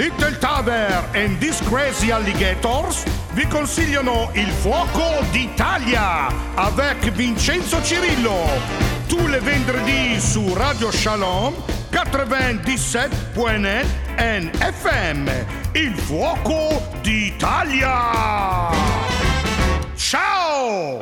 Little Taver and These Crazy Alligators vi consigliano Il Fuoco d'Italia avec Vincenzo Cirillo, tous les vendredis su Radio Shalom 97.net FM. Il Fuoco d'Italia. Ciao!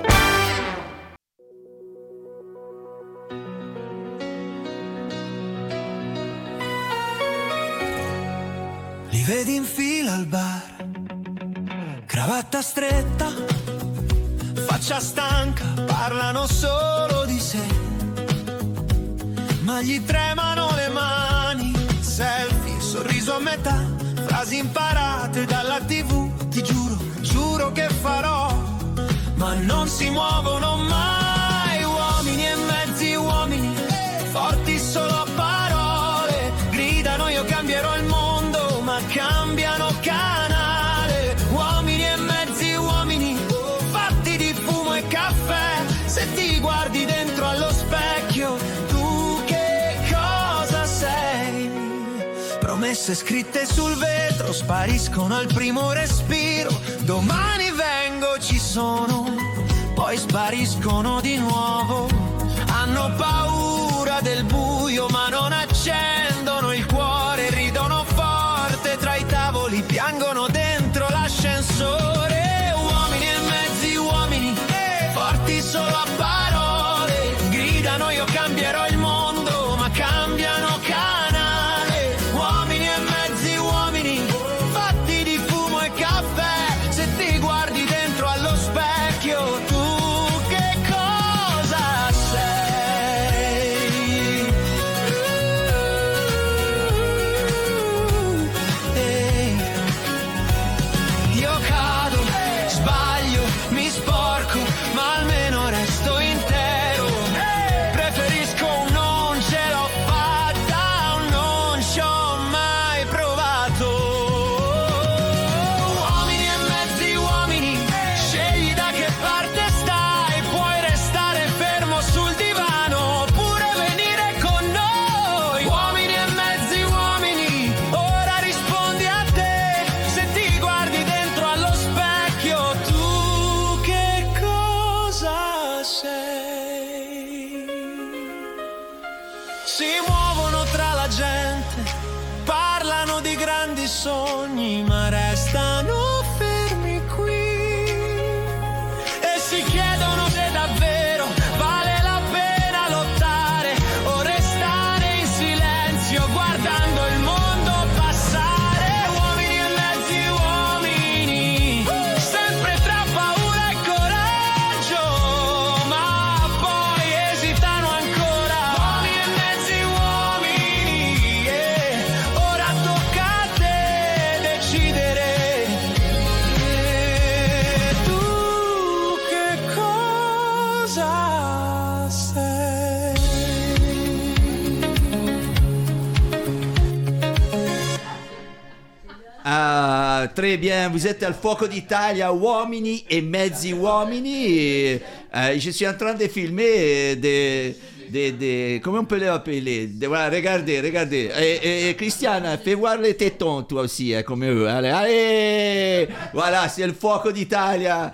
Li vedi in fila al bar, cravatta stretta, faccia stanca, parlano solo di sé, ma gli tremano le mani, selfie, sorriso a metà, frasi imparate dalla TV, ti giuro, giuro che farò, ma non si muovono mai, uomini e mezzi uomini, forti solo a parole, gridano io cambierò il mondo, ma cambiano canale, uomini e mezzi uomini, fatti di fumo e caffè, se ti guardi dentro allo specchio, tu che cosa sei? Promesse scritte sul vetro, spariscono al primo respiro, domani vengo, ci sono, poi spariscono di nuovo, hanno paura del buio ma non accendono il cuore, ridono forte tra i tavoli, piangono dentro l'ascensore, uomini e mezzi uomini, forti solo a parole, gridano io cambierò il mondo, ma cambiano canale, uomini e mezzi uomini, fatti di fumo e caffè, se ti guardi dentro allo specchio, tu che cosa sei? Io cado, sbaglio, mi sporco, ma almeno resto intero. Preferisco un non ce l'ho fatta, un non ci ho mai provato. Uomini e mezzi uomini, scegli da che parte stai, puoi restare fermo sul divano oppure venire con noi. Uomini e mezzi uomini, ora rispondi a te, se ti guardi dentro allo specchio, tu che cosa sei? Si muovono tra la gente, parlano di grandi sogni, ma restano fermi qui e si chiedono se davvero vale la pena lottare o restare in silenzio guardando il mondo passare. Uomini e mezzi uomini, sempre tra paura e coraggio, ma poi esitano ancora. Uomini e mezzi uomini, ora tocca a te decidere. Tu che cosa sei? Ah, très bien, vous êtes al Fuoco d'Italia, uomini et mezzi uomini. Je suis en train de filmer comment on peut les appeler? Voilà, regardez. Et Christiane, fais voir les tétons, toi aussi, comme eux. Allez, voilà, c'est le Fuoco d'Italia.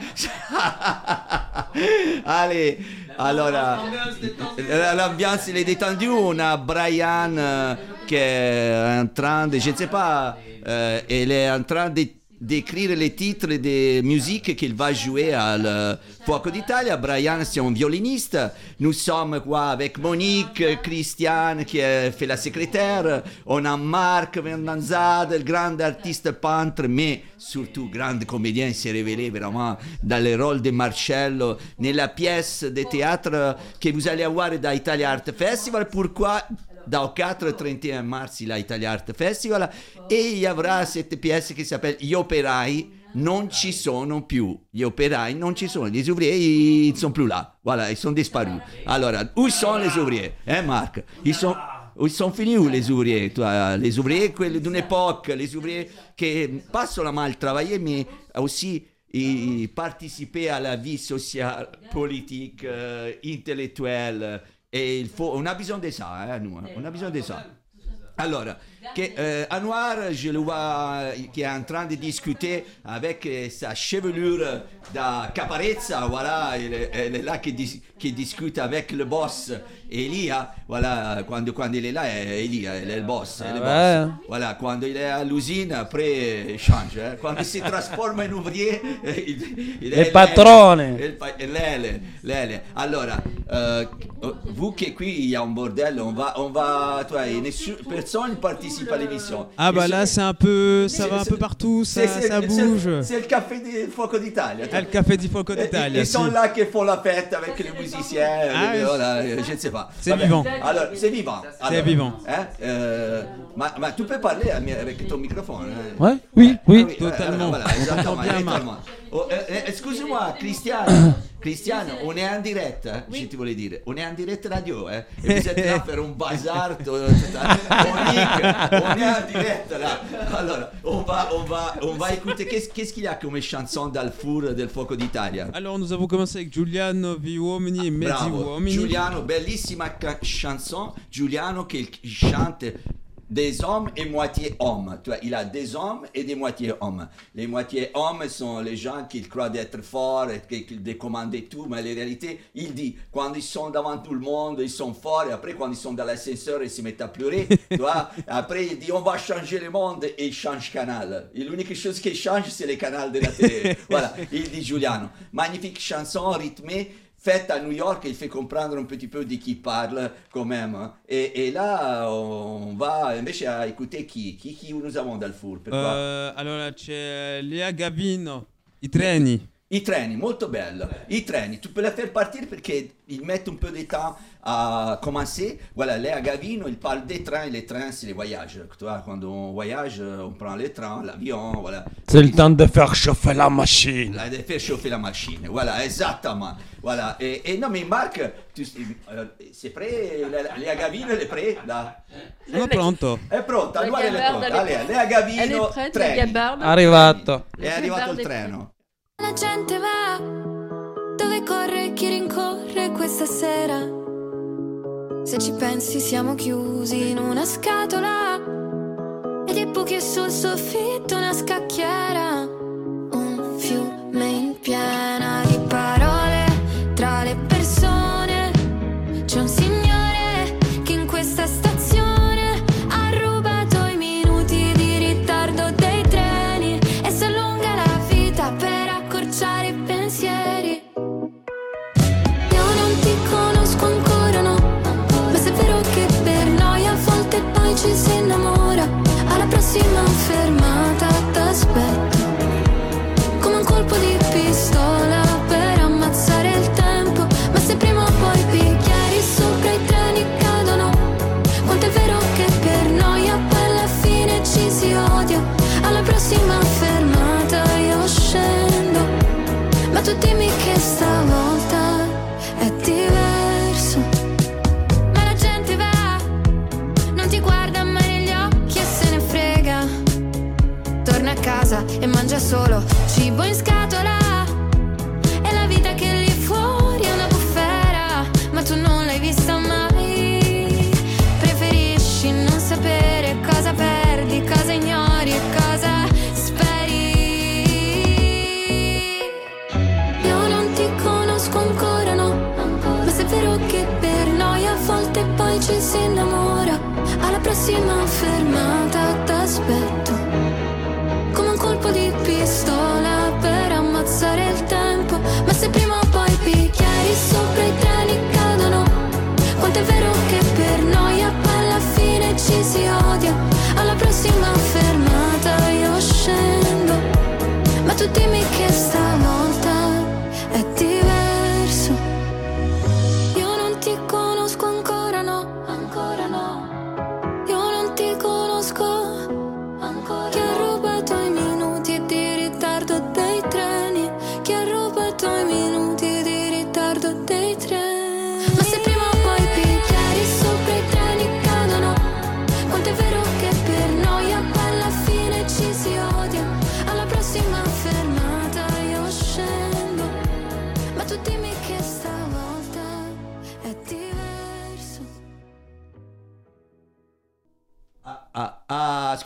Allez, allora, l'ambiance il est détendue. On a Brian qui est en train de, je ne sais pas, elle est en train d'écrire les titres des musiques qu'il va jouer al Fuoco d'Italia. Brian, c'est un violoniste. Nous sommes quoi avec Monique, Christiane qui fait la secrétaire. On a Marc Vendanzade, le grand artiste peintre, mais surtout grand comédien, s'est révélé vraiment dans le rôle de Marcello nella pièce de théâtre que vous allez avoir dans Italia Art Festival. Pourquoi? Dal 4 al 31 mars il Italia Art Festival e il y avrà cette pièce qui s'appelle Gli operai non ci sono più. Gli operai non ci sono, les ouvriers ils sont plus là. Voilà, ils sont disparus. Alors, où sont les ouvriers? Marc? Ils sont finis où les ouvriers? Toi, les ouvriers quelli d'une époque, les ouvriers qui pas seulement travaillaient mais aussi ils participaient à la vie sociale, politique, intellettuelle. Et on a besoin de ça, nous, on a besoin de ça. Alors, Anouar, je le vois qui est en train de discuter avec sa chevelure de Caparezza, voilà, elle est là qui discute avec le boss Elia, voilà, quando il est là, Elia, elle est le boss, boss. Voilà, quando il est à l'usine, après il change, quando il si trasforma in ouvrier, il è il padrone. Lele. Allora, vu che qui il y a un bordello, on va, personne participe à l'émission. Ah bah là c'est un peu, ça va un peu partout, ça bouge. C'est le café du Fuoco d'Italia. Le café du Fuoco d'Italia. Ils sont là qui font la fête avec les musiciens, voilà, je ne sais pas. C'est vivant. Alors, c'est vivant. C'est vivant. Ma tu peux parler avec ton microphone. Ouais, oui. Totalement. Voilà, exactement. Excuse-moi, Cristiano, on est en direct, je te voulais dire. On est en direct radio, et vous êtes là pour un bazar, on est en direct là. Alors, on va écouter, qu'est-ce qu'il y a comme chanson dal four del Fuoco d'Italia? Alors, nous avons commencé avec Giuliano, Vi Uomini e Mezzi Uomini. Giuliano, bellissima chanson, Giuliano che chante des hommes et moitié hommes. Tu vois, il a des hommes et des moitiés hommes. Les moitiés hommes sont les gens qui croient d'être forts et qui décommandent tout, mais en réalité, il dit, quand ils sont devant tout le monde, ils sont forts, et après, quand ils sont dans l'ascenseur, ils se mettent à pleurer. Tu vois, après, il dit, on va changer le monde, et il change canal. Et l'unique chose qui change, c'est les canaux de la télé. Voilà, il dit Giuliano. Magnifique chanson rythmée. Faite à New York, il fait comprendre un petit peu de qui parle quand même. Et là, on va invece à écouter qui nous avons dans le four. Allora c'è Lea Gavino, I treni. I treni, molto bello. I treni, tu peux la faire partir perché ils mettent un peu de temps à commencer. Voilà, Léa Gavino, il parle des trains. Les trains, c'est les voyages. Tu vois, quand on voyage, on prend les trains, l'avion, voilà. C'est le temps de faire chauffer la machine. De faire chauffer la machine, voilà, exactement. Voilà. Et non, mais Marc, c'est prêt? Léa Gavino, elle est prête là? Sono pronto. È pronta, allora elle è pronta. Léa Gavino, treni. Arrivato. È arrivato il treno. La gente va, dove corre chi rincorre questa sera? Se ci pensi siamo chiusi in una scatola e dei buchi sul soffitto una scacchiera. Un fiume in piena di parole tra le persone. C'è un signore che in questa stazione ha rubato i minuti di ritardo dei treni e si allunga la vita per accorciare i pensieri. Io non ti conosco ancora, no, ma se è vero che per noi a volte poi ci si innamora. Alla prossima fermata t'aspetto, come un colpo di pistola per ammazzare il tempo. Ma se prima o poi bicchieri sopra i treni cadono, quanto è vero che per noi alla fine ci si odia. Alla prossima fermata io scendo, ma tu dimmi che stavolta è diverso. Ma la gente va, non ti guarda mai negli occhi e se ne frega. Torna a casa e mangia solo cibo in scatola. È la vita che lì fuori è una bufera, ma tu non l'hai vista mai. Preferisci non sapere cosa perdi, cosa ignori e cosa speri. Io non ti conosco ancora, no, ma se è vero che per noi a volte poi ci si innamora. Alla prossima fermata t'aspetto, come un colpo di pistola per ammazzare il tempo. Ma se prima o poi bicchieri sopra i treni cadono, quanto è vero che per noi alla fine ci si odia. Alla prossima fermata io scendo, ma tu dimmi che stavolta è diverso. Io non ti conosco ancora, no, ancora no. Io non ti conosco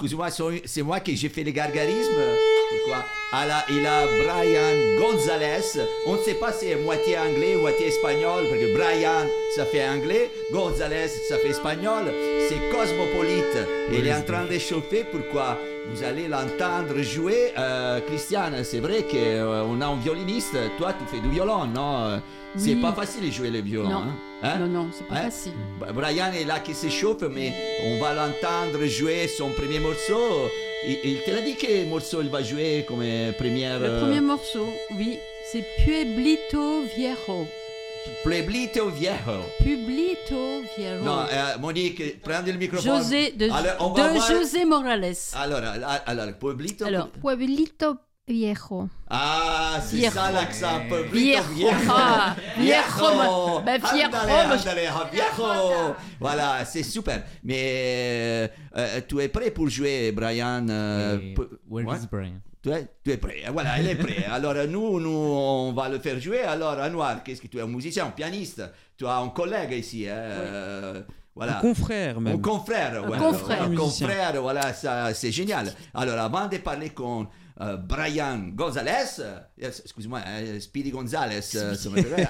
excuse-moi, c'est moi qui j'ai fait les gargarismes. Pourquoi? Alors, il a Brian Gonzalez. On ne sait pas si c'est moitié anglais, moitié espagnol, parce que Brian, ça fait anglais, Gonzalez, ça fait espagnol. C'est cosmopolite. Et il est en train d'échauffer. Pourquoi? Vous allez l'entendre jouer. Christiane, c'est vrai qu'on a un violiniste. Toi, tu fais du violon, non? C'est pas facile de jouer le violon. Non, hein? non, c'est pas facile. Brian est là qui s'échauffe, mais on va l'entendre jouer son premier morceau. Il te l'a dit quel morceau il va jouer comme première. Le premier morceau, oui, c'est Pueblito Viejo. Pueblito Viejo. Pueblito Viejo. Non, Monique, prends le microphone. José Morales. Alors, Pueblito. Pueblito Viejo. Ah, c'est Viejo. ça l'accent, Pueblito Viejo. Ah, Viejo. Ben, Viejo. Voilà, c'est super. Mais tu es prêt pour jouer, Brian? Where is Brian? Tu es prêt, voilà, il est prêt. Alors nous, on va le faire jouer. Alors, Anouar, qu'est-ce que tu es? Un musicien, un pianiste? Tu as un collègue ici, voilà. Un confrère même. Un confrère, ouais. Un confrère, voilà, ça, c'est génial. Alors, avant de parler con Brian Gonzalez, excuse-moi, Speedy Gonzalez, Gonzalez.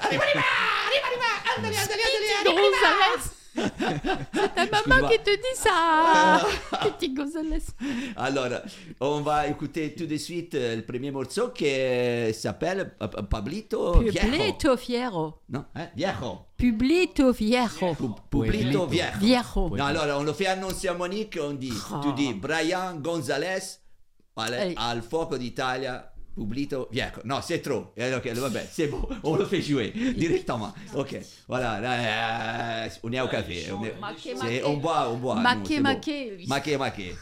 C'est ta maman qui te dit ça, petit Gonzalez. Alors, on va écouter tout de suite le premier morceau qui s'appelle Pueblito Viejo. Non, Viejo. Pueblito Viejo. Pueblito Viejo. Non, alors, on le fait annoncer à Monique, tu dis Brian Gonzalez, al fuoco d'Italia. Pueblito Viejo. Non, c'est trop. Ok, vabbè, c'est bon. On le fait jouer directement. Ok, voilà. Là, on est au café. On boit. Maquet. Maquet.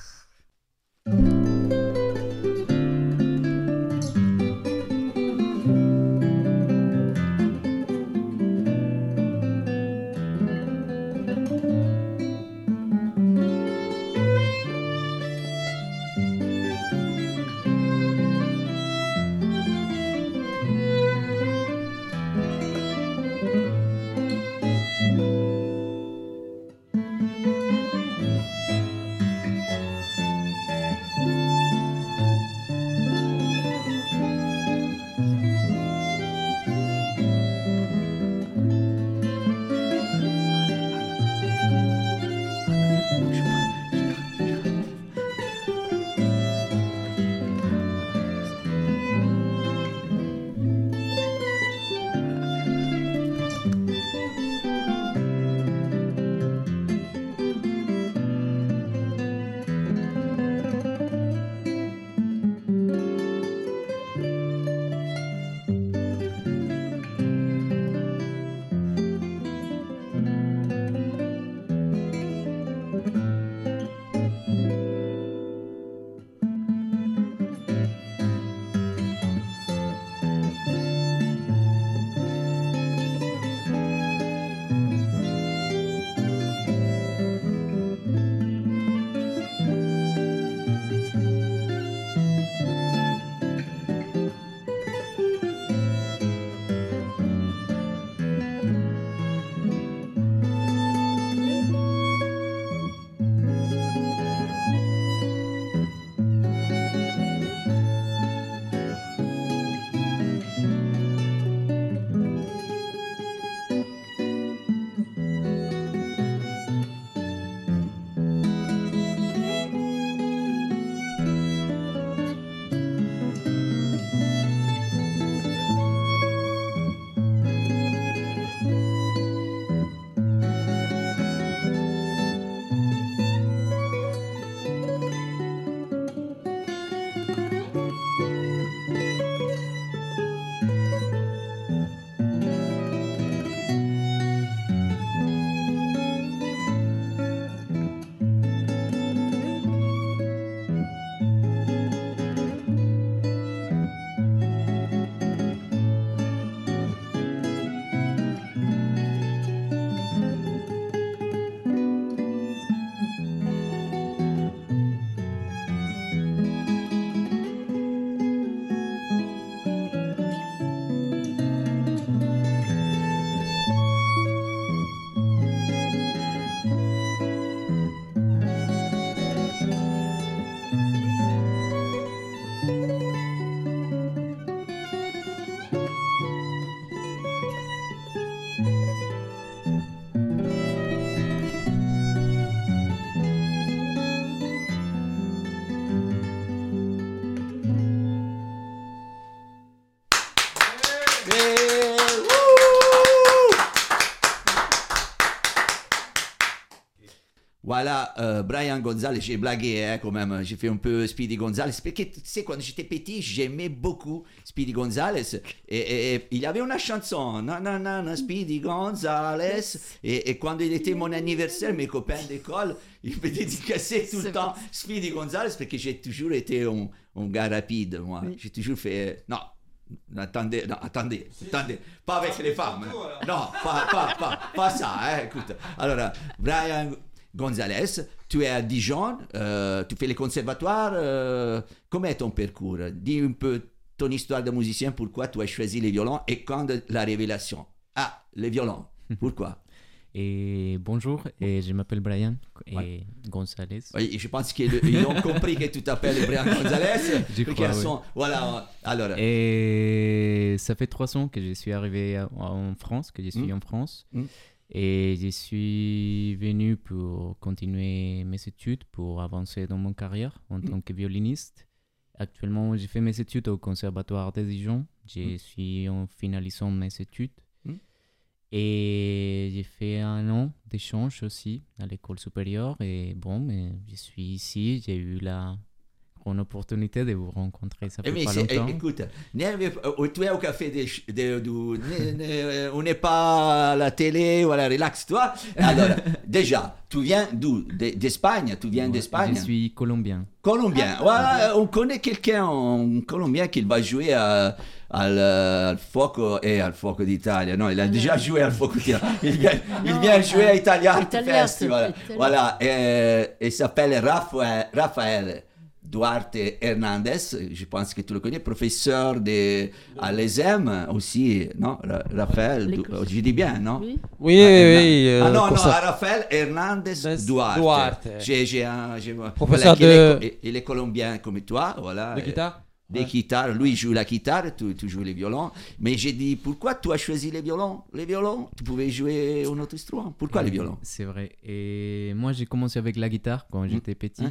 Voilà, Brian Gonzalez, j'ai blagué quand même, j'ai fait un peu Speedy Gonzalez, parce que tu sais, quand j'étais petit, j'aimais beaucoup Speedy Gonzalez, et il y avait une chanson, non, Speedy Gonzalez, et quand il était mon anniversaire, mes copains d'école, ils me dédicaçaient tout le temps Speedy Gonzalez, parce que j'ai toujours été un gars rapide, moi, j'ai toujours fait, non, attendez, pas avec les femmes, non, pas ça, écoute, alors, Brian Gonzalez, tu es à Dijon, tu fais les conservatoires, comment est ton parcours? Dis un peu ton histoire de musicien, pourquoi tu as choisi les violons et quand la révélation? Ah, les violons, pourquoi? Et bonjour, et je m'appelle Brian et Gonzalez. Oui, je pense qu'ils ont compris que tu t'appelles Brian Gonzalez. Je crois, oui. Voilà, alors. Et ça fait 3 ans que je suis arrivé en France, que je suis en France. Et je suis venu pour continuer mes études, pour avancer dans mon carrière en tant que violoniste. Actuellement, j'ai fait mes études au Conservatoire de Dijon. Je suis en finalisant mes études. Et j'ai fait 1 an d'échange aussi à l'école supérieure. Et bon, mais je suis ici, j'ai eu la grande opportunité de vous rencontrer, ça fait pas longtemps. Écoute, tu es au café, on n'est pas à la télé, voilà, relax-toi. Alors, déjà, tu viens d'où? D'Espagne? Tu viens d'Espagne? Je suis colombien. Colombien, voilà, on connaît quelqu'un en colombien qui va jouer al Fuoco al Fuoco d'Italia. Non, il a déjà joué al Fuoco d'Italia. Il vient jouer à Italian Festival. Voilà, et il s'appelle Rafael Duarte Hernandez, je pense que tu le connais, professeur à l'ESEM aussi, non? Raphaël, je dis bien, non? Oui. Non, Raphaël Hernandez Duarte. Professeur il est colombien comme toi, voilà. De guitare? Des guitares, lui joue la guitare, tu joues les violons. Mais j'ai dit, pourquoi tu as choisi les violons? Les violons, tu pouvais jouer un autre instrument. Pourquoi les violons? C'est vrai. Et moi, j'ai commencé avec la guitare quand j'étais petit.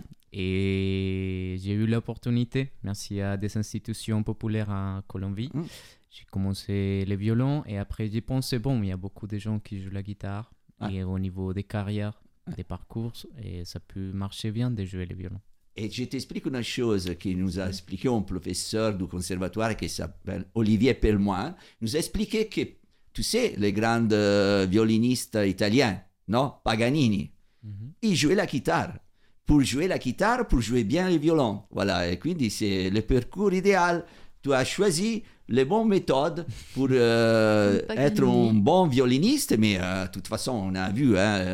Et j'ai eu l'opportunité, merci à des institutions populaires à Colombie. J'ai commencé les violons et après j'ai pensé, bon, il y a beaucoup de gens qui jouent la guitare. Et au niveau des carrières, des parcours, et ça peut marcher bien de jouer les violons. Et je t'explique une chose qui nous a expliqué un professeur du conservatoire qui s'appelle Olivier Permoin. Nous a expliqué que, tu sais, les grands violonistes italiens, non? Paganini, ils jouaient la guitare. Pour jouer la guitare, pour jouer bien le violon. Voilà, et quindi c'est le parcours idéal. Tu as choisi les bonnes méthodes pour être un bon violoniste, mais de toute façon, on a vu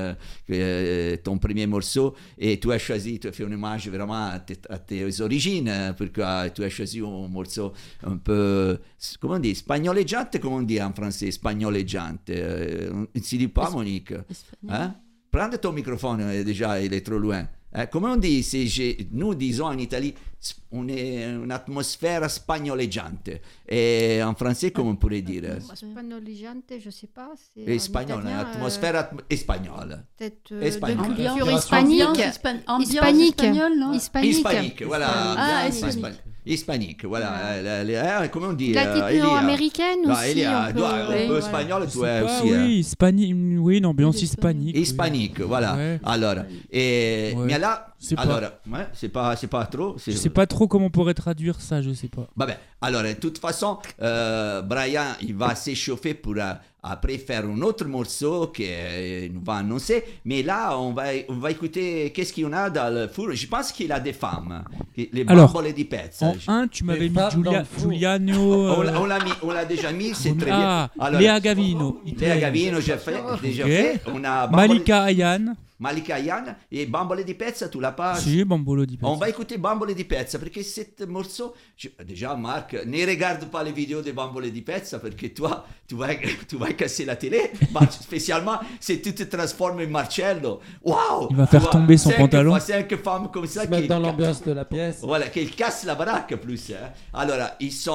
que ton premier morceau, et tu as choisi, tu as fait un hommage vraiment à tes origines, parce que tu as choisi un morceau un peu, comment on dit, spagnoleggiante, comment on dit en français, spagnoleggiante, ne se dit pas, Monique? Prends ton microphone, déjà, il est trop loin. Come on dit, nous disons en Italie, on est une atmosphère spagnoleggiante. Et en français, comment on pourrait dire? Spagnoleggiante, je ne sais pas. C'est espagnol, une atmosphère espagnole. Peut-être espagnole. de culture hispanique. Hispanique, non? Hispanique, voilà. Hispanique. Hispanique, voilà. Comment on dit? Latino américaine aussi. Un peu espagnol, tu es aussi. Oui, hispanique, oui, une ambiance hispanique. Hispanique, voilà. Ouais. Alors, mais là, c'est pas trop. Je sais pas trop comment on pourrait traduire ça, je sais pas. Alors, de toute façon, Brian, il va s'échauffer pour après faire un autre morceau qu'il nous va annoncer. Mais là, on va écouter qu'est-ce qu'il y en a dans le four. Je pense qu'il a des femmes. Les bambole di pezza. En tu m'avais mis Giuliano. On l'a déjà mis, c'est très bien. Alors, Léa Gavino. Léa Gavino, j'ai déjà fait. On a Malika Ayan. Malika Ayan et Bambole di Pezza, tu l'as pas? Si, Bambole di Pezza. On va écouter Bambole di Pezza parce que ce morceau, déjà Marc, ne regarde pas les vidéos de Bambole di Pezza parce que toi, tu vas casser la télé, spécialement si tu te transformes en Marcello. Waouh! Il va faire tomber son pantalon. 5 femmes comme ça. Se mettre dans l'ambiance de la pièce. Voilà, qu'ils cassent la baraque plus. Alors,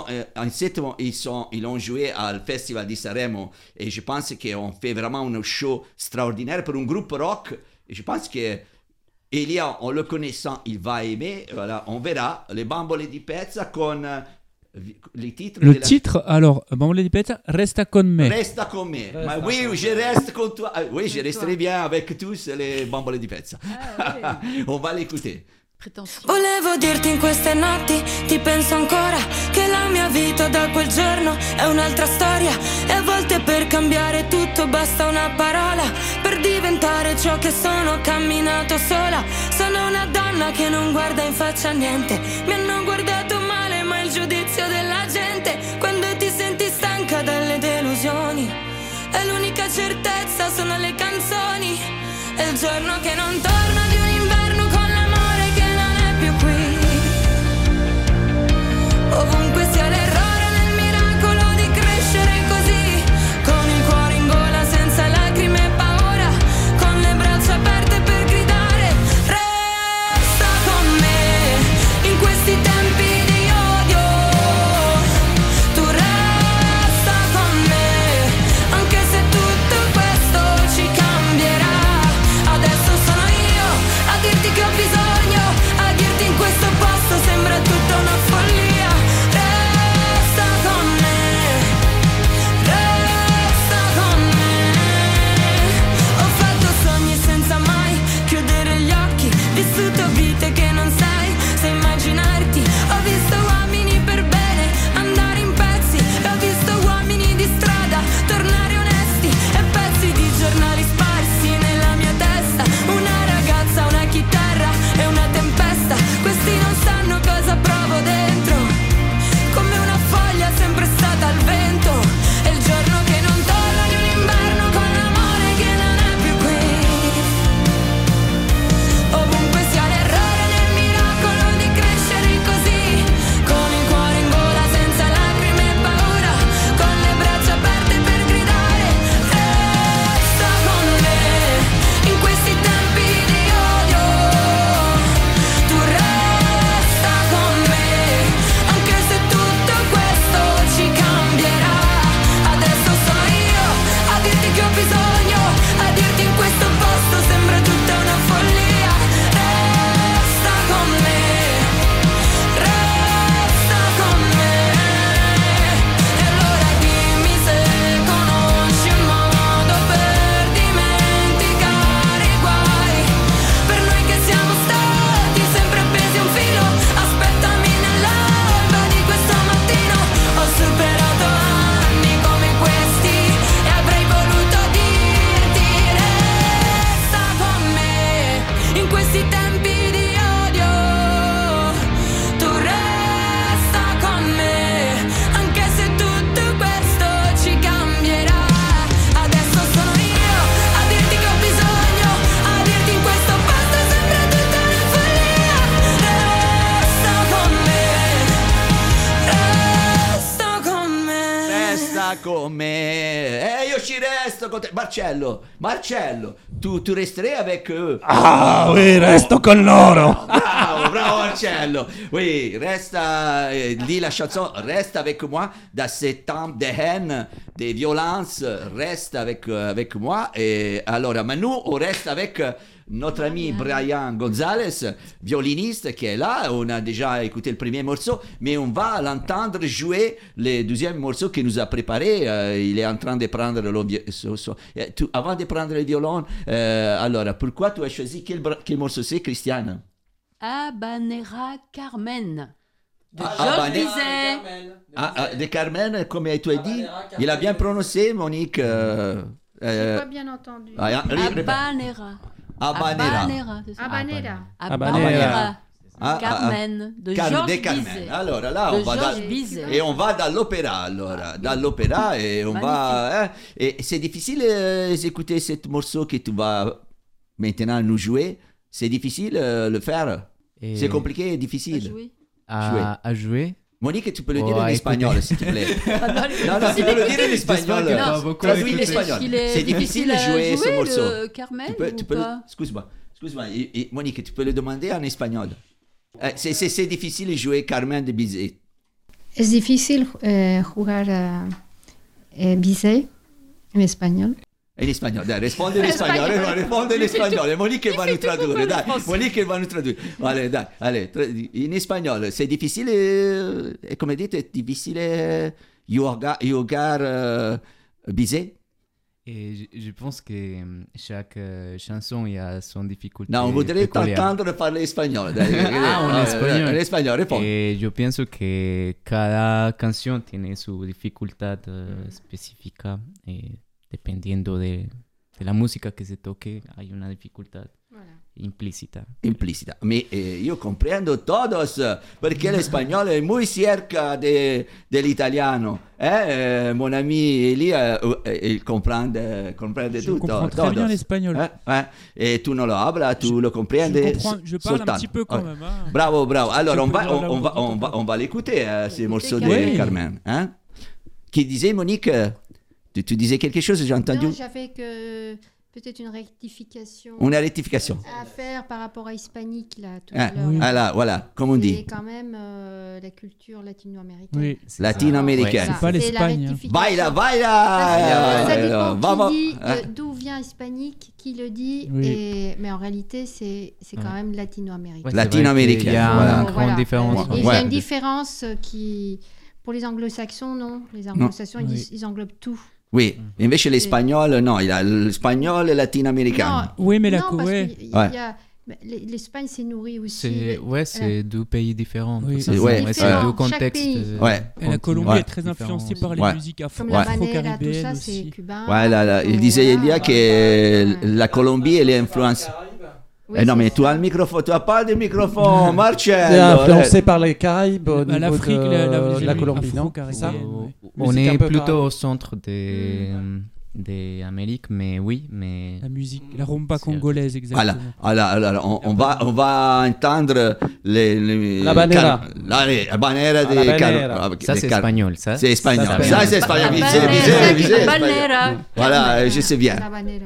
ils ont joué au Festival di Sanremo et je pense qu'on fait vraiment un show extraordinaire pour un groupe rock. Et je pense que Elia, en le connaissant, il va aimer. Voilà, on verra les Bambole di Pezza con Le titre, alors, Bambole di Pezza, Resta con me. Resta con me. Ma oui, je reste con toi. Oui, je resterai bien avec tous les Bambole di Pezza. Oui. On va l'écouter. Volevo dirti in queste notti, ti penso ancora, che la mia vita da quel giorno è un'altra storia. E a volte per cambiare tutto basta una parola. Per diventare ciò che sono, ho camminato sola. Sono una donna che non guarda in faccia a niente. Mi hanno guardato male, ma il giudizio della gente, quando ti senti stanca dalle delusioni, e l'unica certezza sono le canzoni. È il giorno che non torna di un inverno con l'amore che non è più qui. Ovunque sia l'errore nel miracolo di crescere così, con il cuore in gola senza lacrime e paura, con le braccia aperte per gridare resta con me in questi tempi di odio. Tu resta con me anche se tutto questo ci cambierà. Adesso sono io a dirti che ho bisogno, a dirti in questo posto sembra tutta una follia. Resta con me, resta con me. Ho fatto sogni senza mai chiudere gli occhi, vissuto vite che non sai immaginarti. Ho visto uomini per bene andare in pezzi, e ho visto uomini di strada tornare onesti, e pezzi di giornali sparsi nella mia testa. Una ragazza, una chitarra e una tempesta. Questi non sanno cosa provo dentro, come una foglia sempre stata al vento. È il giorno che non torna di un inverno con l'amore che non è più qui. Ovunque sia l'errore nel miracolo di crescere così, con il cuore in gola senza lacrime e paura, con le braccia aperte per gridare resta con me in questi tempi di odio. Tu resta con me anche se tutto questo ci cambierà. Adesso sono io a dirti che ho bisogno, a dirti in questo posto sembra tutta una follia. Resta con me, resta con me. E allora dimmi se conosci un modo per dimenticare i guai. Per noi che siamo stati sempre appesi a un filo, aspettami nell'alba di questo mattino. Ho superato anni come questi e avrei voluto dirti resta con me in questi tempi di odio. Tu resta con me anche se tutto questo ci cambierà. Adesso sono io a dirti che ho bisogno, a dirti in questo posto sembra tutta una follia. Resta con me, resta con me. Resta con me. Io ci resto con te. Marcello, tu resterai avec eux. Ah, oui, resto con loro. Bravo Marcello. Oui, resta, lis la chanson, reste avec moi dans ces temps de haine, de violence, reste avec moi. Et alors, maintenant, on reste avec notre ami Brian Gonzalez, violoniste, qui est là. On a déjà écouté le premier morceau, mais on va l'entendre jouer le deuxième morceau qu'il nous a préparé. Il est en train de prendre avant de prendre le violon, alors, pourquoi tu as choisi quel morceau c'est, Christiane? Habanera Carmen de Georges Bizet. De Carmen, comme tu as dit. Il a bien prononcé, Monique. J'ai pas bien entendu. Habanera. Habanera. Carmen de Georges Bizet. Alors là, on va et on va dans l'opéra. Alors, dans l'opéra et on va. Et c'est difficile d'écouter ce morceau que tu vas maintenant nous jouer. C'est difficile le faire. C'est compliqué et difficile. À jouer. Monique, tu peux le dire en espagnol, s'il te plaît. Non, tu peux le dire en espagnol. Traduis l'espagnol. C'est difficile de jouer ce morceau. Carmen, tu peux Excuse-moi. Monique, tu peux le demander en espagnol. C'est difficile de jouer Carmen de Bizet. Es difícil jugar Bizet en español. In spagnolo, dai, rispondi in spagnolo, rispondi in spagnolo, Monique va a tradurre, dai, Monique va a tradurre. Vale, dai, in spagnolo, c'est difficile, come dite, è difficile jugar Bizet? Et je pense que chaque chanson il y a son difficulté. No, voudrais t'entendre parler espagnol. En espagnol, réponds. Et je pense que cada canción tiene su dificultad específica. Dependiendo de la música que se toque, hay una dificultad implícita. Ma io comprendo todos, perché l'espagnolo è molto cerca dell'italiano. Mon ami Elia, il comprende tutto. Je comprends très bien l'espagnol. E tu non lo hablas, tu lo comprendi. Je parle un petit peu quand même. Hein. Bravo. Alors on va l'écouter, ces morceaux de Carmen. Hein? Qui disait, Monique? Tu disais quelque chose, j'ai entendu. Non, j'avais que peut-être une rectification. Une rectification. À faire par rapport à hispanique, là, tout à l'heure. Oui. Voilà, comme on dit. C'est quand même la culture latino-américaine. Oui. Latino-américaine. C'est pas l'Espagne. Baila. Ça dépend qui dit, d'où vient hispanique, qui le dit. Oui. Mais en réalité, c'est quand même latino-américain. Latino-américaine. Il y a une grande différence. Il y a une différence qui... Pour les anglo-saxons, non. Les anglo-saxons, ils englobent tout. Oui, invece l'espagnolo, no, l'espagnol è latino-americano. Oui, mais la Corée. L'Espagne s'est nourrie aussi. C'est deux pays différents. Oui. C'est deux contextes. Et la Colombie est très influencée par les musiques afro-caribéennes. Tout ça, c'est cubain. Voilà, il disait Elia que la Colombie, elle est influencée. Oui, non, mais tu as le microphone, tu n'as pas de microphone, Marcello. C'est influencé par les Caraïbes, l'Afrique, la Colombie, non? Ça on est plutôt au centre des Amériques, mais oui, mais... La musique, la rumba congolaise, exactement. Alors, on va entendre la banera. La banera de... Ça, c'est espagnol, ça. C'est espagnol. Ça, c'est espagnol. Banera. Voilà, je sais bien. La banera.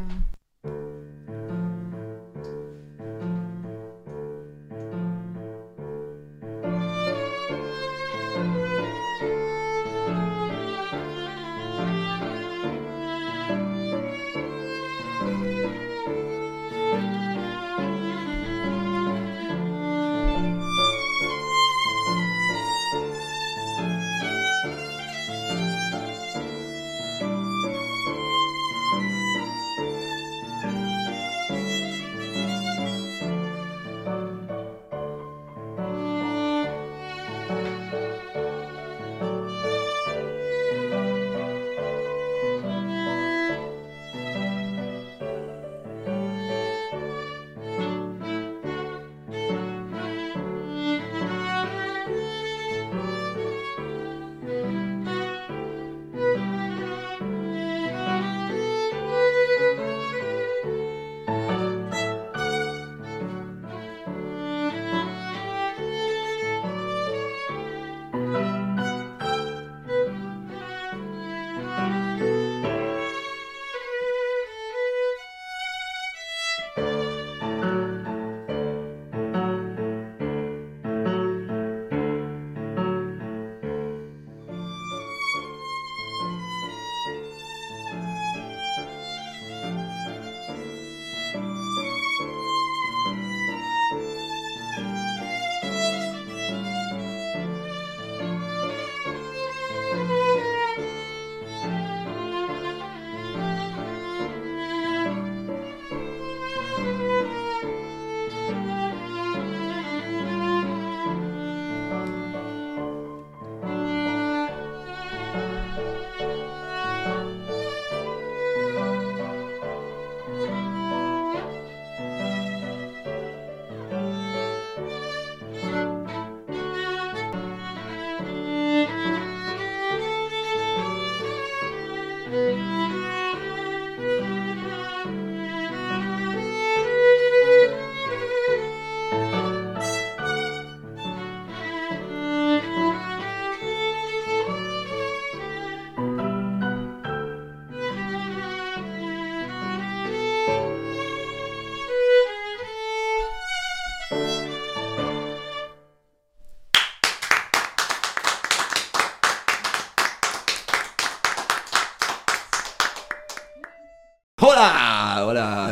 Voilà.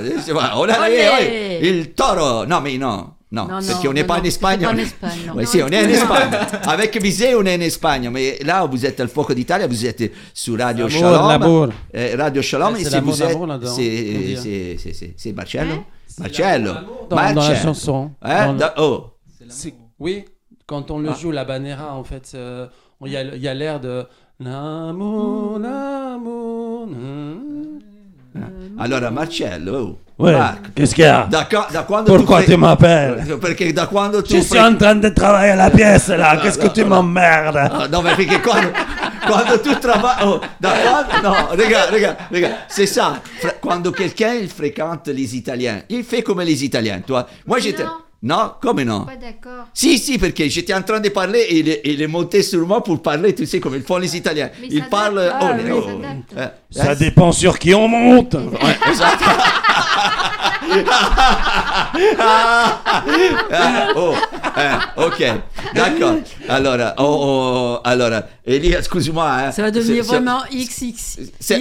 Il toro. Non, mais non. Non, perché on n'est pas en Espagne. On est en Espagne. Avec Visé, on est en Espagne. Mais là, vous êtes al Fuoco d'Italia, vous êtes sur Radio Shalom. Radio Shalom, et vous êtes. C'est Marcello. Marcello. Dans la chanson. Oui, quand on le joue, la banera, en fait, il y a l'air de. L'amour. Allora, Marcello. Ouais, qu'est-ce qu'il y a? Pourquoi tu m'appelles? Perché da quando tu... Je suis en train de travailler la pièce là, qu'est-ce que tu m'emmerdes? Non, mais perché quando tu travailles... Oh, no, regarde, c'est ça. Quando quelqu'un fréquente les Italiens, il fait comme les Italiens, toi. Moi, j'étais... Non, come no? Pas d'accord. Si, perché j'étais en train de parler et il est monté sur moi pour parler, tu sais, comme ils font les Italiens. Il parle... Ça dépend sur qui on monte. Ouais, esatto. Ok, d'accord. Allora, Elia, excuse-moi. Ça va devenir vraiment XXL. C'est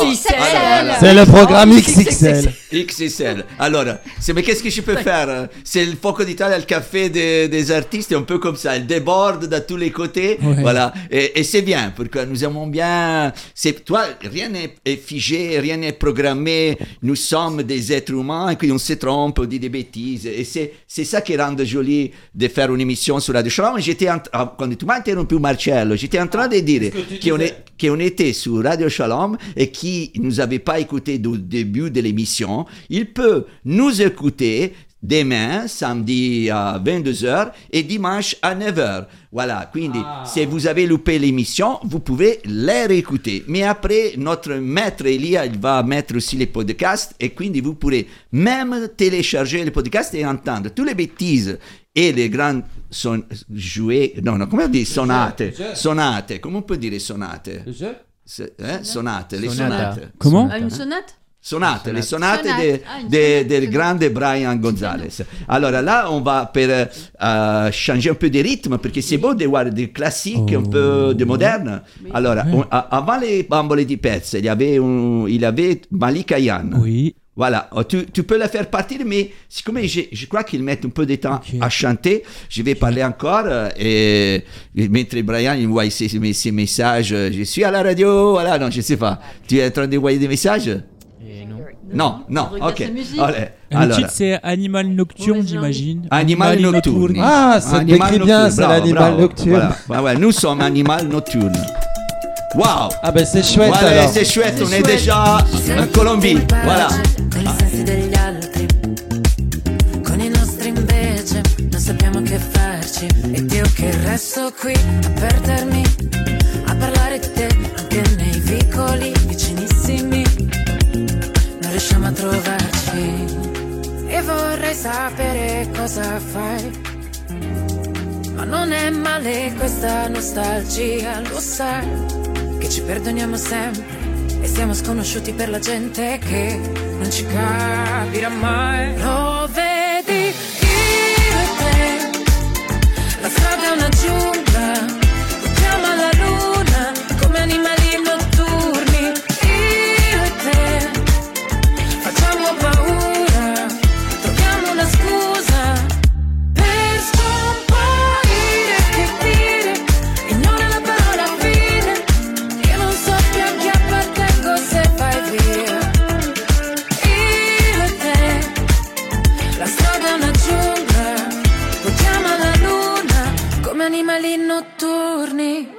le programme XXL. XXL. Alors, mais qu'est-ce que je peux faire? C'est le Fuoco d'Italia, le café des artistes, un peu comme ça. Il déborde de tous les côtés. Ouais. Voilà. Et c'est bien, parce que nous aimons bien. Toi, rien n'est figé, rien n'est programmé. Nous sommes des êtres humains, et puis on se trompe, on dit des bêtises. Et c'est ça qui rend joli de faire une émission sur Radio Shalom. Quand tu m'as interrompu, Marcello, j'étais en train de dire qu'on était sur Radio Shalom et qui ne nous avait pas écouté du début de l'émission, il peut nous écouter demain, samedi à 22h et dimanche à 9h. Voilà, quindi si vous avez loupé l'émission, vous pouvez les réécouter. Mais après, notre maître Elia, il va mettre aussi les podcasts et quindi vous pourrez même télécharger les podcasts et entendre toutes les bêtises et les grandes come dire sonate, come on peut dire sonate? Sonate, les sonates. Comment? Une sonate? Le sonate del grande Brian Gonzalez. Allora là, on va per changer un peu de rythme, perché c'est beau de voir des classiques un peu de moderne. Allora, avant les Bambole di Pezza, il avait Malik Ayan. Oui. Voilà, tu peux la faire partir, mais comme je crois qu'il met un peu de temps à chanter, je vais parler encore, et mentre Brian envoie ses messages, je suis à la radio, voilà, non, je sais pas. Tu es en train d'envoyer des messages? Non, ok. Le titre c'est Animal Nocturne, j'imagine. Animal Nocturne. Ah, ça décrit bien, c'est l'animal nocturne. Ouais, nous sommes Animal Nocturne. Wow! Ah ben c'est chouette voilà, alors. C'est chouette, on est déjà en Colombie. Voilà. Con i sensi degli altri, con i nostri invece non sappiamo che farci. E io che resto qui a perdermi, a parlare di te anche nei vicoli vicinissimi. Non riusciamo a trovarci. E vorrei sapere cosa fai, ma non è male questa nostalgia, lo sai. Che ci perdoniamo sempre e siamo sconosciuti per la gente che non ci capirà mai. Lo vedi, io e te, la strada è una giungla, guardiamo alla luna come animali notturni. Io e te, facciamo paura, troviamo una scusa per scomparire. Che dire, ignora la parola fine. Non so più a chi appartengo se vai via. Io e te, la strada è una giungla, portiamo alla luna come animali notturni.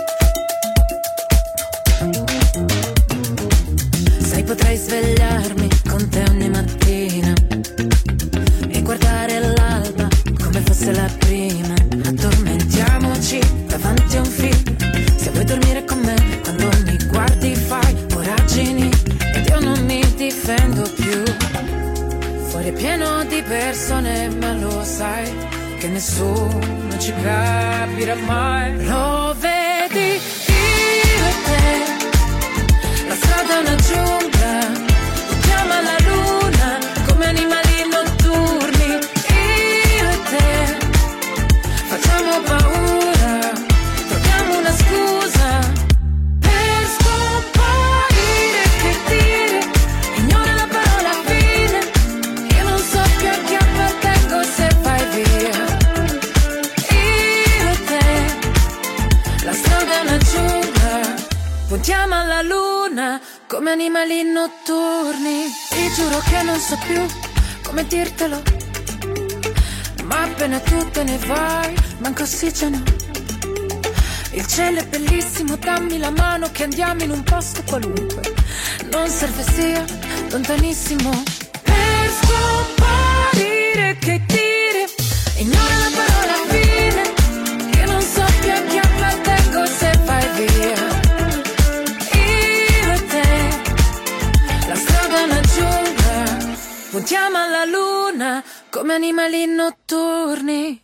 Sai, potrei svegliarmi con te ogni mattina e guardare l'alba come fosse la prima. Addormentiamoci davanti a un film. Se vuoi dormire con me, quando mi guardi fai voragini ed io non mi difendo più. Fuori è pieno di persone, ma lo sai che nessuno ci capirà mai. Lo vedi, io e te, la strada è una giungla, guardiamo alla luna come animali notturni. Io e te, facciamo paura, troviamo una scusa per scomparire. Che dire, ignora come animali notturni. Ti giuro che non so più come dirtelo, ma appena tu te ne vai manca ossigeno. Il cielo è bellissimo, dammi la mano che andiamo in un posto qualunque. Non serve sia lontanissimo per scomparire che tiri. Ignora la parola fine, che non so più a chi appartengo se vai via. Io e te, la strada è una giungla, puntiamo alla luna come animali notturni.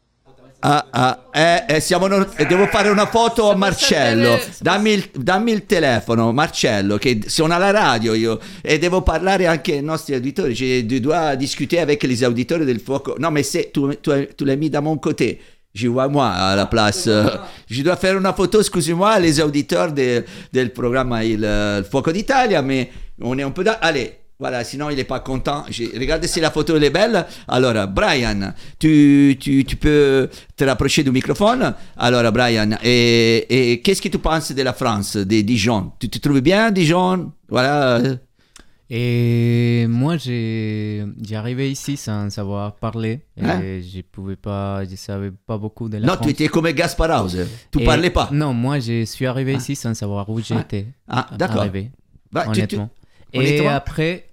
Devo fare una foto a Marcello. Dammi il telefono, Marcello, che sono alla radio io e devo parlare anche ai nostri auditori. Je dois discuter avec les auditeurs del fuoco. Non, mais tu l'as mis dans mon côté. Je vois moi à la place. Je dois faire una photo, excusez-moi, les auditeurs del programma Il Fuoco d'Italia, mais on est un peu allez. Voilà, sinon il n'est pas content. Regardez si la photo elle est belle. Alors, Brian, tu peux te rapprocher du microphone. Alors, Brian, et qu'est-ce que tu penses de la France, de Dijon? Tu te trouves bien, Dijon? Voilà. Et moi, j'ai arrivé ici sans savoir parler. Et je savais pas beaucoup de la France. Non, tu étais comme Gaspar House. Tu parlais pas. Non, moi, je suis arrivé ici sans savoir où j'étais. D'accord. Arrivé, honnêtement. Et après,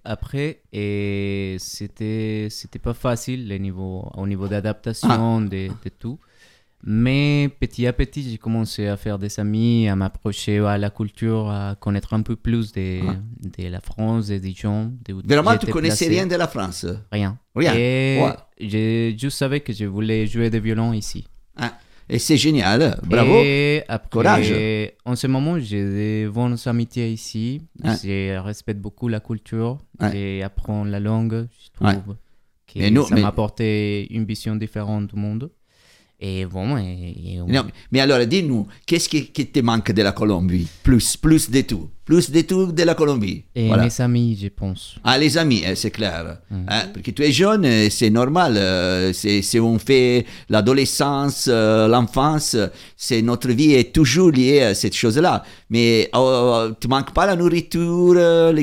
c'était pas facile au niveau d'adaptation de tout. Mais petit à petit, j'ai commencé à faire des amis, à m'approcher à la culture, à connaître un peu plus de la France, de Dijon. Vraiment, tu connaissais rien de la France? Rien. Et je savais que je voulais jouer du violon ici. Et c'est génial, bravo, et après, courage. En ce moment, j'ai des bonnes amitiés ici. Je respecte beaucoup la culture, j'apprends la langue. Je trouve que ça m'a apporté une vision différente du monde. Et bon, non, mais alors, dis-nous, qu'est-ce qui te manque de la Colombie? Plus de tout de la Colombie. Et voilà. Mes amis, je pense. Les amis, c'est clair. Parce que tu es jeune, c'est normal. C'est on fait l'adolescence, l'enfance. Notre vie est toujours liée à cette chose-là. Mais tu manques pas la nourriture,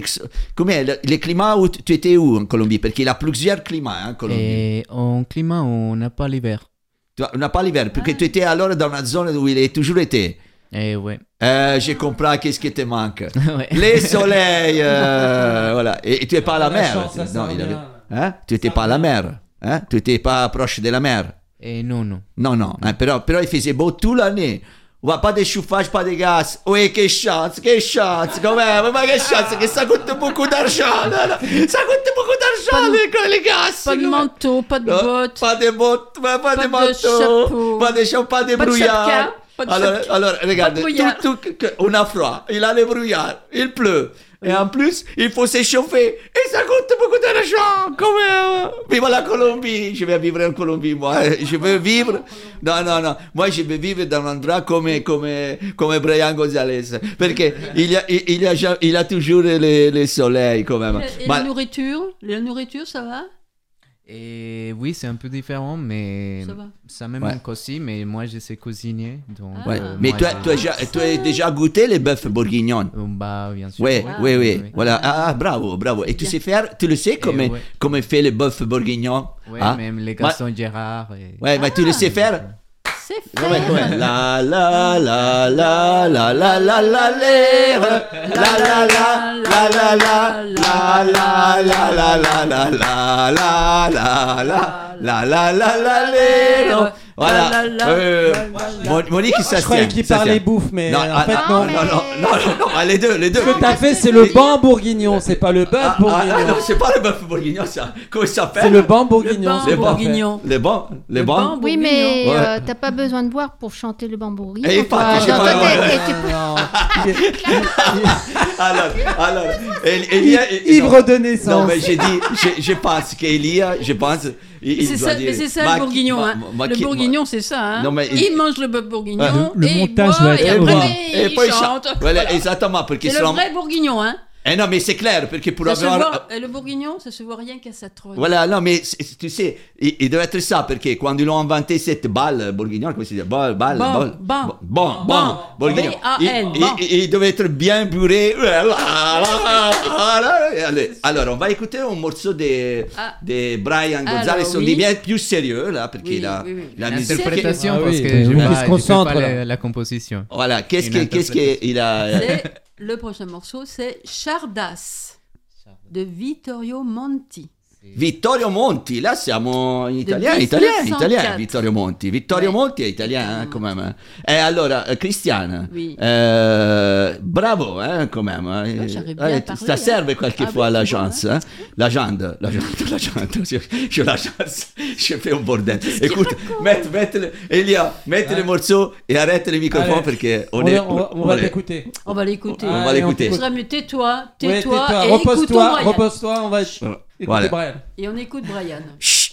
le climat où tu étais où en Colombie? Parce qu'il y a plusieurs climats en Colombie. Et en climat, on n'a pas l'hiver. On n'a pas l'hiver, parce que tu étais alors dans la zone où il est toujours été. Ouais. Je comprends qu'est-ce qui te manque. Les soleils, voilà. Et tu n'es pas à la mer. Tu n'étais pas à la mer. Tu n'étais pas proche de la mer. Non. Non. Però il faisait beau toute l'année. Pas de chauffage, pas de gaz. Oui, quelle chance, quand même. Mais quelle chance, que ça coûte beaucoup d'argent. Ça coûte beaucoup d'argent, les gaz. Pas de manteau, pas de bottes. Pas de bottes, pas de manteau. Pas de chapeau, pas de brouillard. Alors, regarde, on a froid, il a le brouillard, il pleut. Et en plus, il faut s'échauffer. Et ça coûte beaucoup d'argent, quand même. Vive la Colombie. Je vais vivre en Colombie, moi. Je veux vivre. Non. Moi, je veux vivre dans un endroit comme Brian Gonzalez. Parce qu'il a toujours le soleil, quand même. Et la nourriture? La nourriture, ça va? Et oui, c'est un peu différent, mais ça me manque aussi. Mais moi, je sais cuisiner. Donc, mais tu as déjà goûté les bœufs bourguignons? Bah, bien sûr. Oui. Voilà. Bravo. Et tu sais faire? Tu le sais comment fait le bœuf bourguignon? Oui, même les Gaston Gérard. Mais tu le sais faire? C'est fait. La la la la la la la la l'air. La la la la la la la la la la la la la la la la l'air. Voilà. Monique, ça je croyais qu'il parlait bouffe, mais en fait, non. Non, les deux. Ce que t'as fait, c'est le banc bourguignon, c'est pas le bœuf bourguignon. Non, c'est pas le bœuf bourguignon, ça. Comment ça s'appelle? C'est le banc bourguignon. Les bancs. Oui, mais t'as pas besoin de boire pour chanter le banc bourguignon. Alors, ivre de naissance. Non, mais j'ai dit, je pense qu'Elia, c'est ça le bourguignon. Le bourguignon, c'est ça. Hein. Il mange le bœuf bourguignon, le et montage il boit, va être et après il chante. Voilà, exactement. C'est le vrai bourguignon. Hein. non, mais c'est clair, parce pour avoir... Le bourguignon, ça se voit rien qu'à sa trône. Voilà, non, mais tu sais, il devait être ça, parce que quand ils ont inventé cette balle bourguignon, comment ça dit, bourguignon, il devait être bien bourré. Alors, on va écouter un morceau de Brian Gonzalez, on dit bien plus sérieux, là, parce qu'il a la musique... L'interprétation, parce que je ne fais pas la composition. Voilà, qu'est-ce qu'il a... Le prochain morceau, c'est Chardas de Vittorio Monti. Vittorio Monti, là siamo in italien, Vittorio Monti. Vittorio Monti è italien, quand même. E allora, Cristiana, bravo, quand même. Ça serve quelquefois la chance. La jante. J'ai la chance, je fais un bordel. Écoute, Elia, mets le morceau et arrête le microphone parce qu'on va l'écouter. On va l'écouter. Ce sera mieux, tais-toi, et repose-toi, on va... Écoutez Brian. Et on écoute Brian. Chut.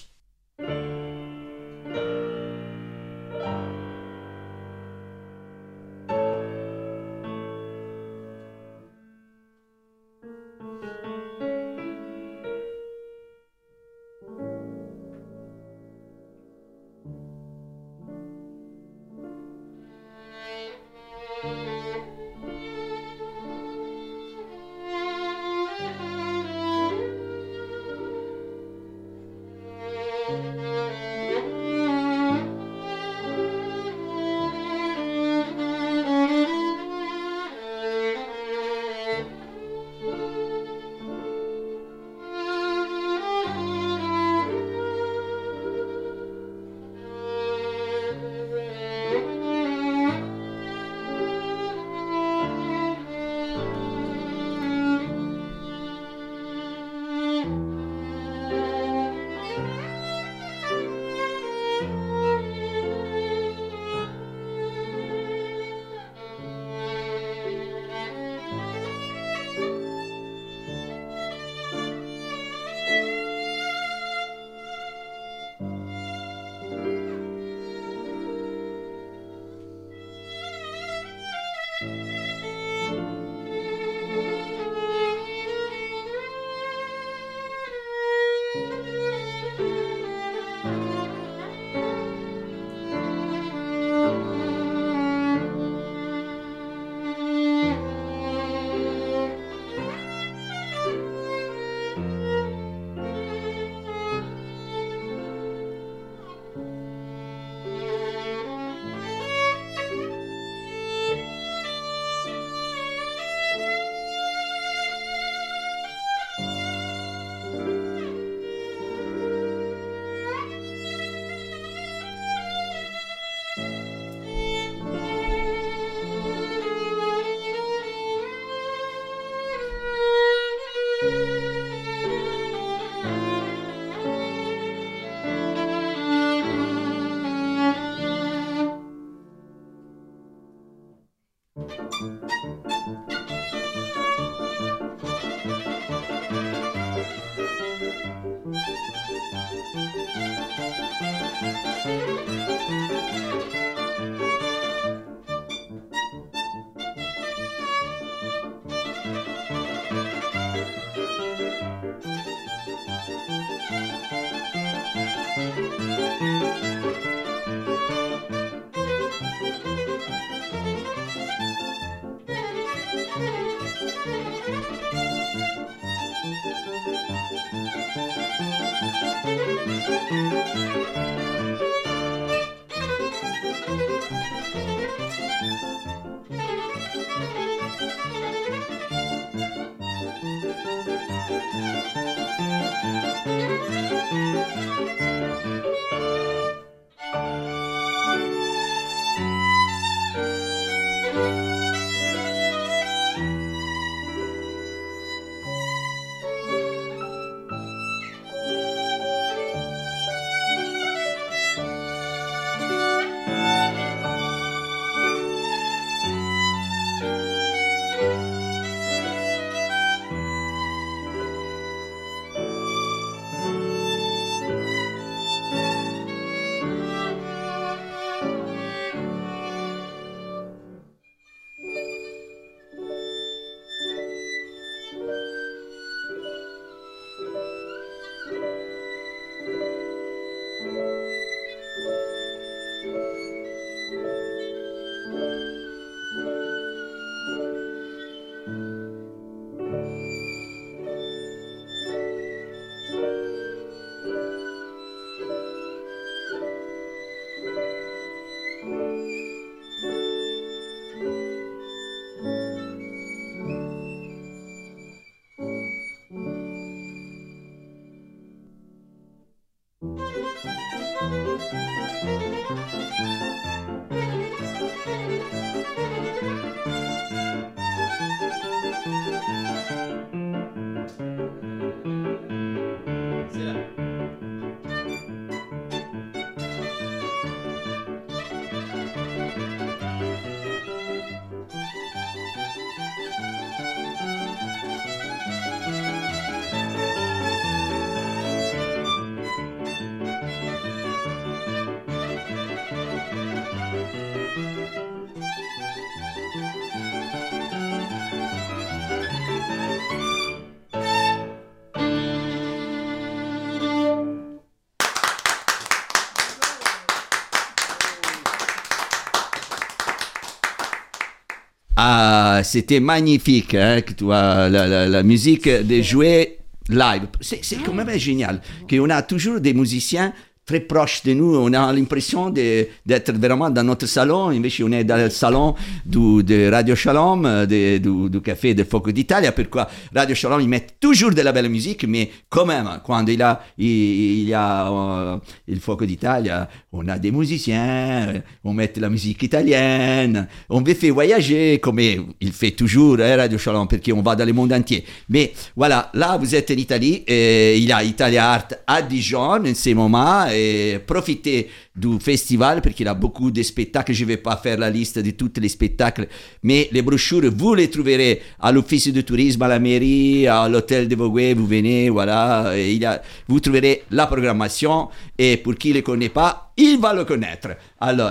Ah, c'était magnifique, hein, que tu as la musique de jouer live. C'est quand même génial qu'on a toujours des musiciens très proches de nous. On a l'impression d'être vraiment dans notre salon. Invece, on est dans le salon de Radio Shalom, du café del Fuoco d'Italia. Pourquoi Radio Shalom, ils mettent toujours de la belle musique, mais quand même, quand il y a il Fuoco d'Italia, on a des musiciens, on met la musique italienne, on veut faire voyager, comme il fait toujours Radio Shalom, parce qu'on va dans le monde entier. Mais voilà, là, vous êtes en Italie, et il y a Italia Art à Dijon en ce moment, et profitez du festival parce qu'il y a beaucoup de spectacles. Je ne vais pas faire la liste de tous les spectacles, mais les brochures, vous les trouverez à l'office de tourisme, à la mairie, à l'hôtel de Vogüé, vous venez, voilà, et vous trouverez la programmation, et pour qui ne le connaît pas, il va le connaître. Alors,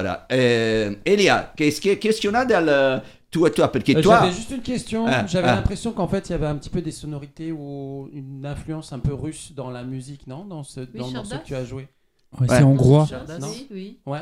Elia, qu'est-ce qu'on a dans le... Toi, parce que toi... J'avais juste une question. J'avais l'impression qu'en fait, il y avait un petit peu des sonorités ou une influence un peu russe dans la musique, non? Dans ce morceau que tu as joué. Ouais, c'est hongrois. Oui. Ouais.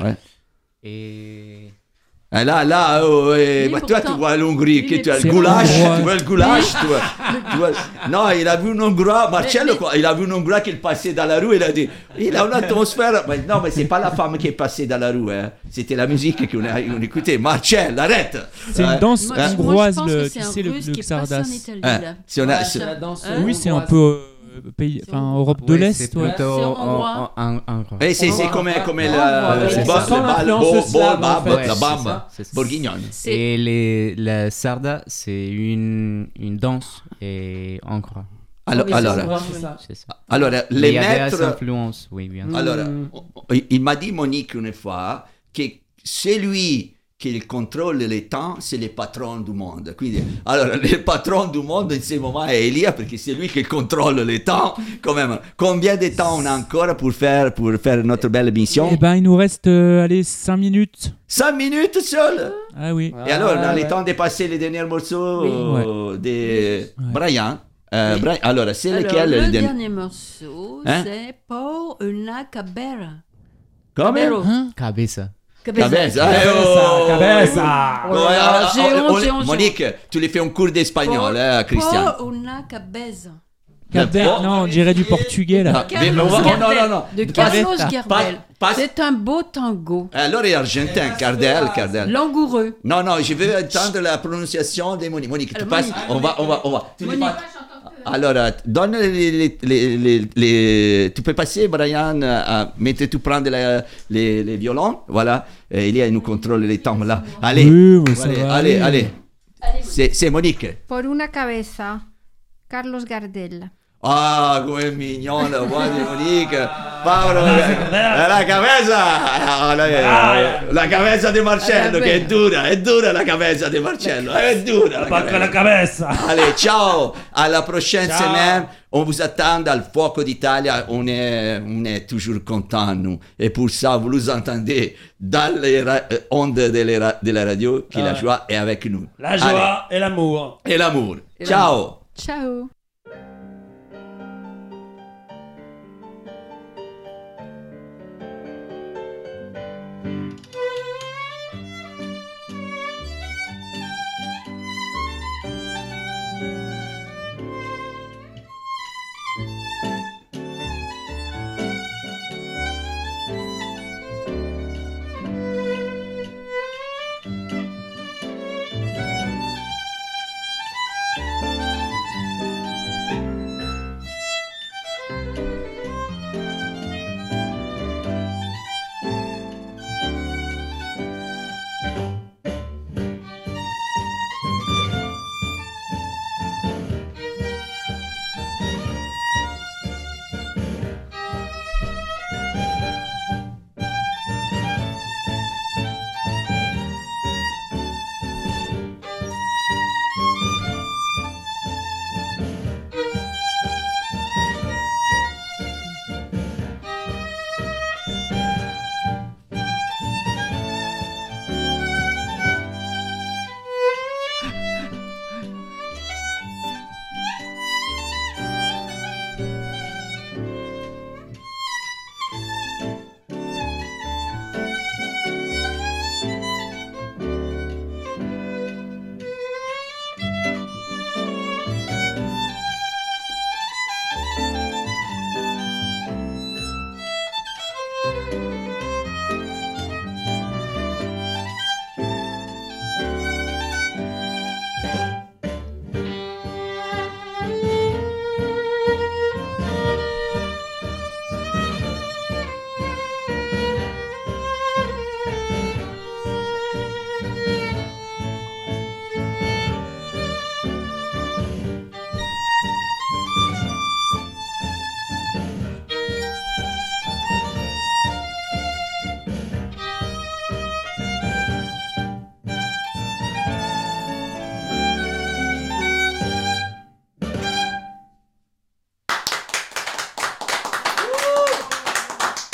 Et... Là, bah, toi, tu vois l'Hongrie, tu as le goulash, tu vois le goulash, tu vois. Non, il a vu un Hongrois, Marcello, quoi, il a vu un Hongrois qui passait dans la rue, il a dit, il a une atmosphère. Mais non, mais c'est pas la femme qui est passée dans la rue, hein. C'était la musique qu'on a écoutée. Marcello, arrête. C'est une danse hongroise, tu sais, le Xardas. C'est la danse. Oui, c'est un peu... pays, enfin Europe de l'Est, c'est plutôt en et c'est comme la bamba bourguignonne. Et la sarda, c'est une danse et hongrois. Alors, les il y a maîtres. des influences, oui, bien sûr. Alors, il m'a dit Monique une fois que celui qui contrôle le temps, c'est le patron du monde. Quindi, alors, le patron du monde in ce moment è Elia, perché c'est lui qui contrôle le temps. Quand même, combien de temps on a encore pour faire notre belle mission? Eh ben, il nous reste, 5 minutes. 5 minutes seul? Ah oui. Et alors, on a le temps de passer les derniers morceaux de Brian. Alors, c'est lequel? Le dernier morceau, c'est Pour una cabera. Come? Cabeza. Cabeza. Monique, tu lui fais un cours d'espagnol, Christian. Pour una cabeza. Non, on dirait du portugais là. Non. De Carlos Gardel. C'est un beau tango. Alors, il est argentin, Gardel. Langoureux. Non, je veux entendre la prononciation de Monique. Monique, tu passes. On va. Alors, donne tu peux passer, Brian, mettez tu prends les violons, voilà. Il nous contrôle les temps là. Allez, allez. C'est Monique. Por una cabeza, Carlos Gardel. Ah, come mignona, guarda Monique. Paolo, la cabeza di Marcello, che è dura la cabeza di Marcello, è dura la cabeza. Allez, ciao, alla prochaine semaine. On vous attend al Fuoco d'Italia, on est toujours content, nous. Et pour ça, vous nous entendez dans les ondes de la radio, que la joie est avec nous. La joie et l'amour. Et l'amour. Ciao. Ciao.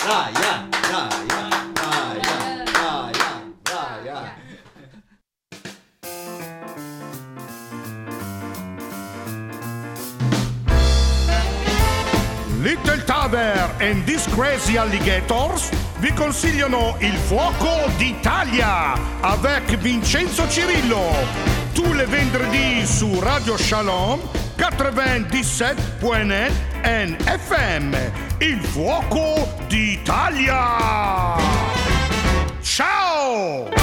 Little Taver and These Crazy Alligators vi consigliano Il Fuoco d'Italia avec Vincenzo Cirillo, tous les vendredis su Radio Shalom 97.net FM. Il Fuoco d'Italia. Ciao!